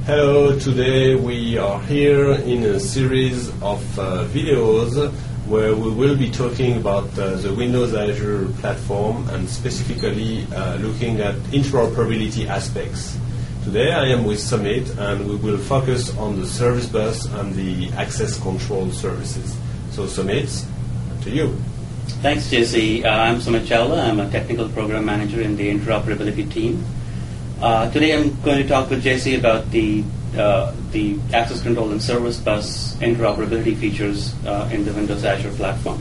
Hello, today we are here in a series of videos where we will be talking about the Windows Azure platform and specifically looking at interoperability aspects. Today I am with Sumit and we will focus on the service bus and the access control services. So Sumit, to you. Thanks, JC. I'm Sumit Chawla. I'm a technical program manager in the interoperability team. Today I'm going to talk with JC about the access control and service bus interoperability features in the Windows Azure platform.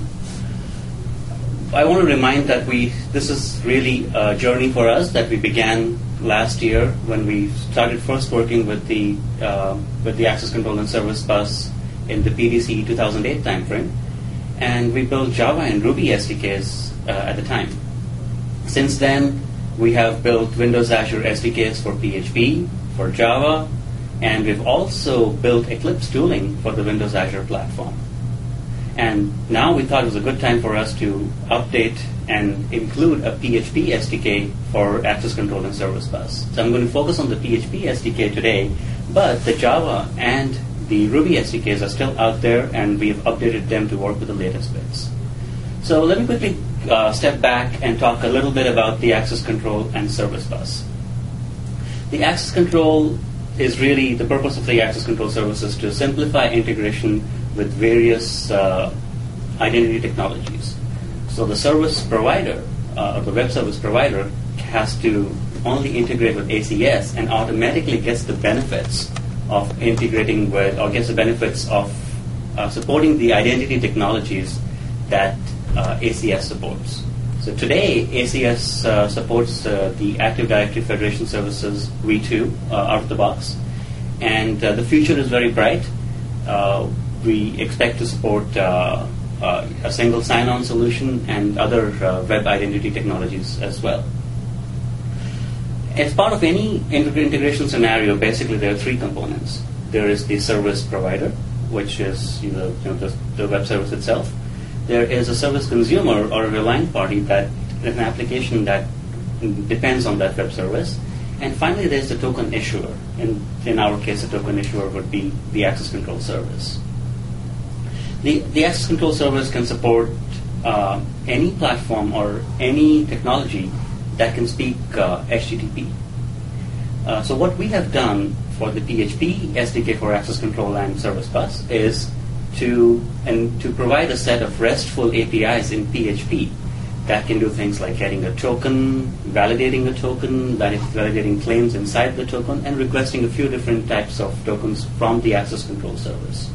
I want to remind that this is really a journey for us that we began last year when we started first working with the access control and service bus in the PDC 2008 timeframe, and we built Java and Ruby SDKs at the time. Since then, we have built Windows Azure SDKs for PHP, for Java, and we've also built Eclipse tooling for the Windows Azure platform. And now we thought it was a good time for us to update and include a PHP SDK for access control and service bus. So I'm going to focus on the PHP SDK today, but the Java and the Ruby SDKs are still out there, and we've updated them to work with the latest bits. So let me quickly step back and talk a little bit about the access control and service bus. The access control is really the purpose of the access control services to simplify integration with various identity technologies. So the service provider, or the web service provider, has to only integrate with ACS and automatically gets the benefits of integrating with, or gets the benefits of supporting the identity technologies that ACS supports. So today, ACS supports the Active Directory Federation Services v2 out of the box, and the future is very bright. We expect to support a single sign-on solution and other web identity technologies as well. As part of any integration scenario, basically there are three components. There is the service provider, which is the web service itself. There is a service consumer or a relying party, that an application that depends on that web service. And finally, there's the token issuer. In our case, the token issuer would be the access control service. The access control service can support any platform or any technology that can speak HTTP. So what we have done for the PHP SDK for access control and service bus is to provide a set of RESTful APIs in PHP that can do things like getting a token, validating a token, validating claims inside the token, and requesting a few different types of tokens from the access control service.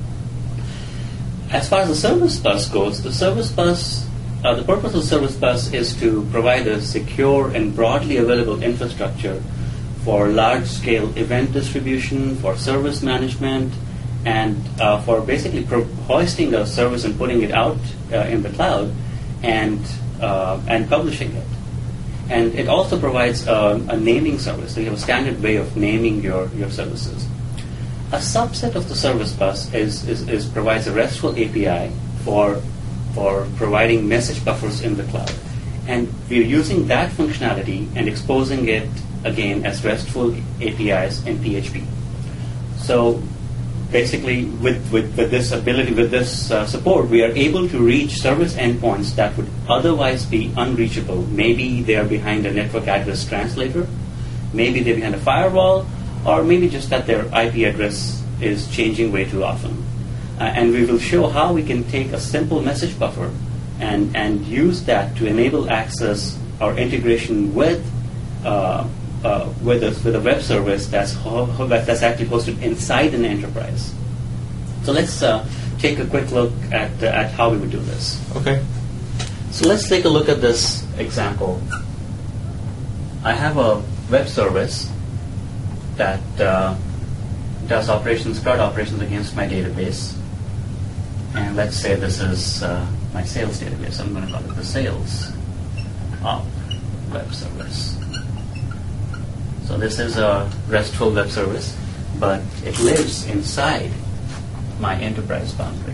As far as the service bus goes, the purpose of service bus is to provide a secure and broadly available infrastructure for large-scale event distribution, for service management, and for basically hoisting a service and putting it out in the cloud and publishing it. And it also provides a naming service. So you have a standard way of naming your services. A subset of the service bus provides a RESTful API for providing message buffers in the cloud. And we're using that functionality and exposing it again as RESTful APIs in PHP. So basically, with this ability, with this support, we are able to reach service endpoints that would otherwise be unreachable. Maybe they are behind a network address translator, maybe they're behind a firewall, or maybe just that their IP address is changing way too often. And we will show how we can take a simple message buffer and use that to enable access or integration with a web service that's actually hosted inside an enterprise. So let's take a quick look at how we would do this. Okay. So let's take a look at this example. I have a web service that does CRUD operations against my database. And let's say this is my sales database. I'm going to call it the sales op web service. So this is a RESTful web service, but it lives inside my enterprise boundary.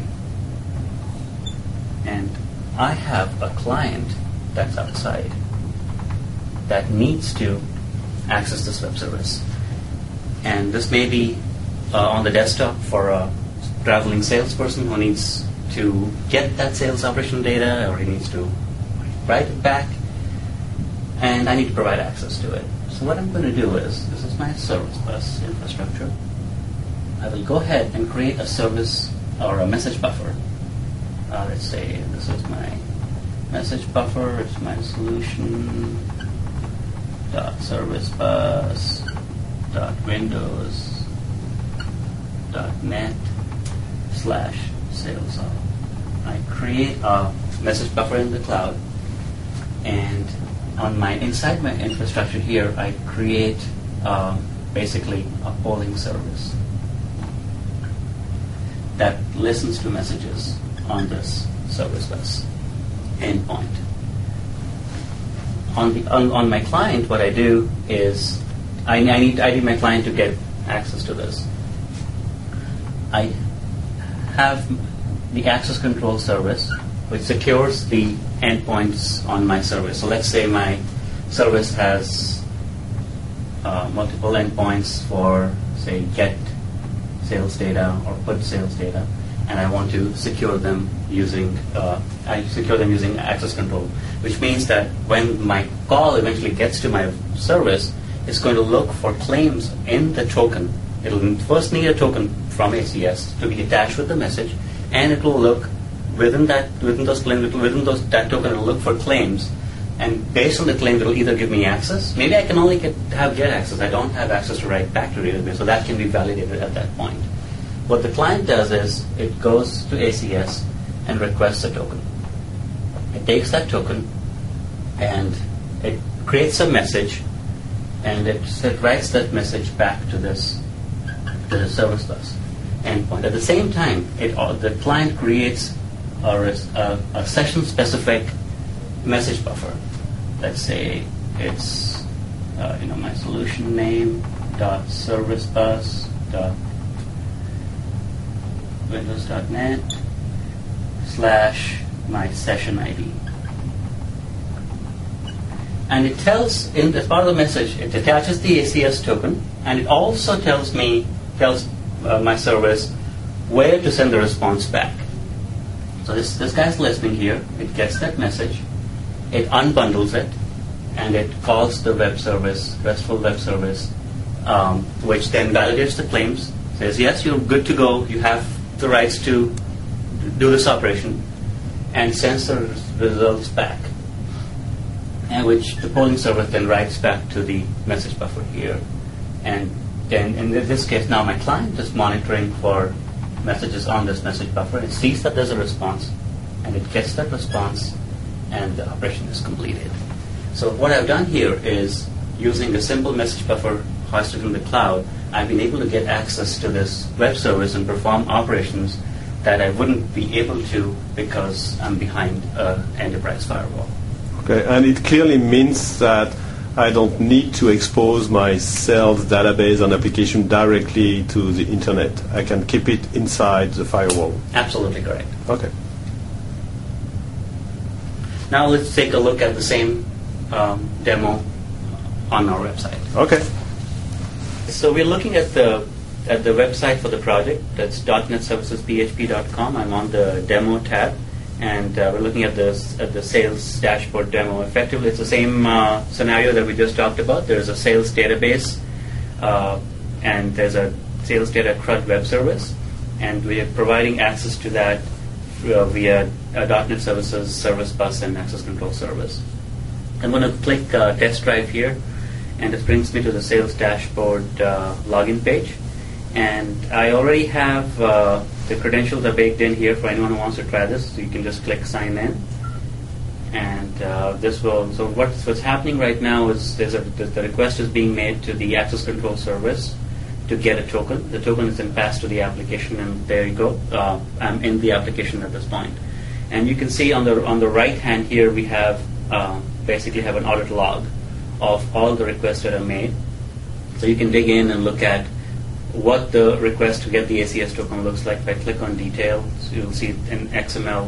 And I have a client that's outside that needs to access this web service. And this may be on the desktop for a traveling salesperson who needs to get that sales operation data, or he needs to write it back, and I need to provide access to it. So what I'm going to do is, this is my service bus infrastructure. I will go ahead and create a service or a message buffer. Let's say this is my message buffer. It's my solution dot service bus dot windows dot net slash sales op. I create a message buffer in the cloud, and on my inside my infrastructure here, I create basically a polling service that listens to messages on this service bus endpoint. On my client, what I do is I need my client to get access to this. I have the access control service, which secures the endpoints on my service. So let's say my service has multiple endpoints for, say, get sales data or put sales data, and I want to secure them using access control, which means that when my call eventually gets to my service, it's going to look for claims in the token. It'll first need a token from ACS to be attached with the message, and it will look that token. It'll look for claims, and based on the claims, it'll either give me access. Maybe I can only get access. I don't have access to write back to the database, so that can be validated at that point. What the client does is it goes to ACS and requests a token. It takes that token and it creates a message, and it writes that message back to the service bus endpoint. At the same time, the client creates a session-specific message buffer. Let's say it's my solution name dot service bus dot windows.net / my session ID. And it tells, as part of the message, it attaches the ACS token, and it also tells my service where to send the response back. So this guy's listening here. It gets that message, it unbundles it, and it calls the web service, RESTful web service, which then validates the claims, says, yes, you're good to go, you have the rights to do this operation, and sends the results back, and which the polling service then writes back to the message buffer here. And then in this case, now my client is monitoring for messages on this message buffer. It sees that there's a response, and it gets that response, and the operation is completed. So what I've done here is, using a simple message buffer hosted in the cloud, I've been able to get access to this web service and perform operations that I wouldn't be able to because I'm behind an enterprise firewall. Okay, and it clearly means that I don't need to expose my sales database and application directly to the internet. I can keep it inside the firewall. Absolutely correct. Okay. Now let's take a look at the same demo on our website. Okay. So we're looking at the website for the project. That's .NETServicesPHP.com. I'm on the demo tab, and we're looking at the sales dashboard demo. Effectively, it's the same scenario that we just talked about. There's a sales database, and there's a sales data CRUD web service, and we are providing access to that via .NET Services, Service Bus, and Access Control Service. I'm going to click Test Drive here, and it brings me to the sales dashboard login page. And I already have the credentials are baked in here for anyone who wants to try this. So you can just click Sign In, and this will. So what's happening right now is the request is being made to the Access Control Service to get a token. The token is then passed to the application, and there you go. I'm in the application at this point, and you can see on the right hand here we have basically have an audit log of all the requests that are made. So you can dig in and look at what the request to get the ACS token looks like. If I click on detail, so you'll see an XML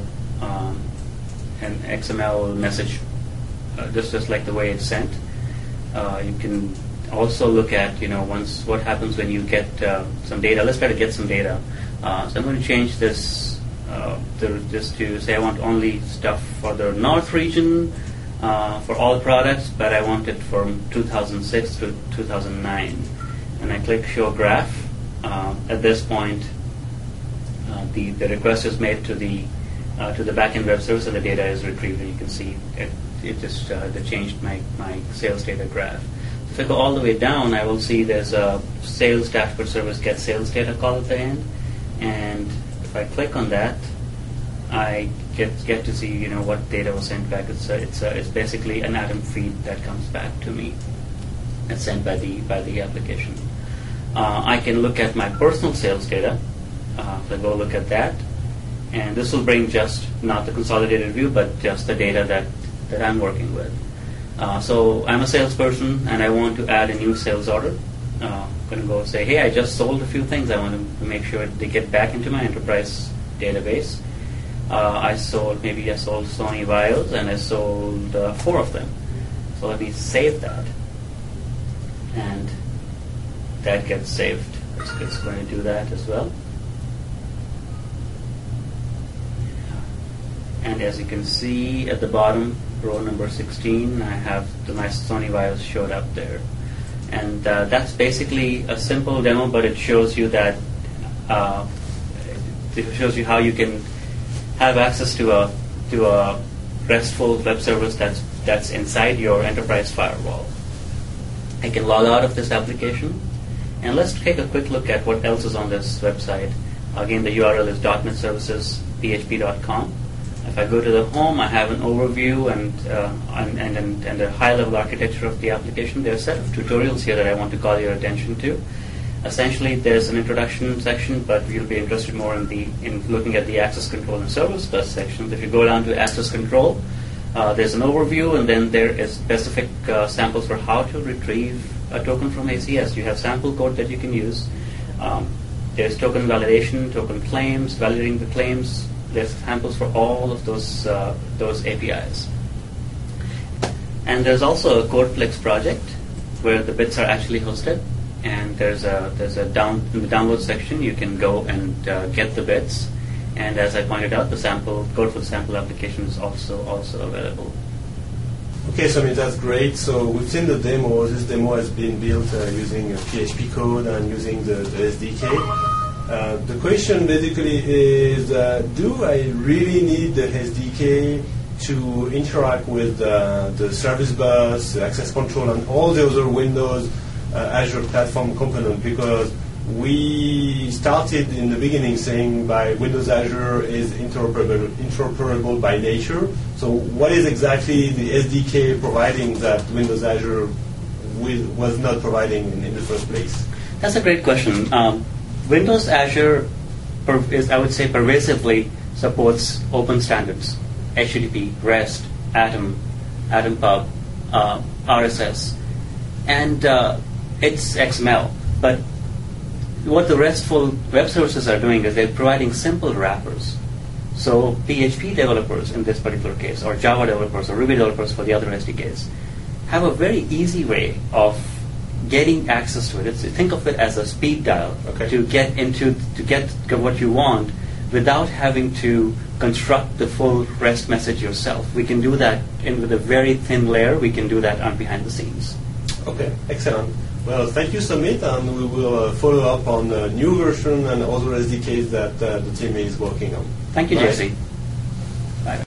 message, just like the way it's sent. You can also look at, what happens when you get some data. Let's try to get some data. So I'm going to change this just to say I want only stuff for the North region for all products, but I want it from 2006 to 2009. And I click Show Graph. At this point, the request is made to the backend web service, and the data is retrieved. And you can see it just they changed my sales data graph. If I go all the way down, I will see there's a sales dashboard service get sales data call at the end, and if I click on that, I get to see what data was sent back. It's basically an Atom feed that comes back to me. It's sent by the application. I can look at my personal sales data. So I go look at that, and this will bring just not the consolidated view, but just the data that I'm working with. So I'm a salesperson, and I want to add a new sales order. I'm going to go say, hey, I just sold a few things. I want to make sure they get back into my enterprise database. I sold Sony Vials, and I sold 4 of them. So let me save that, and that gets saved. It's going to do that as well. And as you can see at the bottom, row number 16, I have my Sony Vials showed up there. And that's basically a simple demo, but it shows you that it shows you how you can have access to a RESTful web service that's inside your enterprise firewall. I can log out of this application, and let's take a quick look at what else is on this website. Again, the URL is .NETservices.php.com. If I go to the home, I have an overview and a high-level architecture of the application. There are a set of tutorials here that I want to call your attention to. Essentially, there's an introduction section, but you'll be interested more in looking at the access control and service bus sections. If you go down to access control, there's an overview, and then there is specific samples for how to retrieve a token from ACS. You have sample code that you can use. There's token validation, token claims, validating the claims. There's samples for all of those APIs. And there's also a CodePlex project where the bits are actually hosted. And there's a in the download section you can go and get the bits. And as I pointed out, the sample code for the sample application is also available. Okay, so that's great. So we've seen the demo. This demo has been built using PHP code and using the SDK. The question basically is, do I really need the SDK to interact with the service bus, the access control, and all the other Windows Azure platform component? Because we started in the beginning saying by Windows Azure is interoperable by nature. So what is exactly the SDK providing that Windows Azure was not providing in the first place? That's a great question. Windows Azure, I would say, pervasively supports open standards: HTTP, REST, Atom, AtomPub, RSS, and it's XML. But what the RESTful web services are doing is they're providing simple wrappers. So PHP developers in this particular case, or Java developers, or Ruby developers for the other SDKs, have a very easy way of getting access to it. Think of it as a speed dial to get what you want without having to construct the full REST message yourself. We can do that with a very thin layer. We can do that behind the scenes. Okay, excellent. Well, thank you, Sumit, and we will follow up on the new version and other SDKs that the team is working on. Thank you, Jesse. Bye.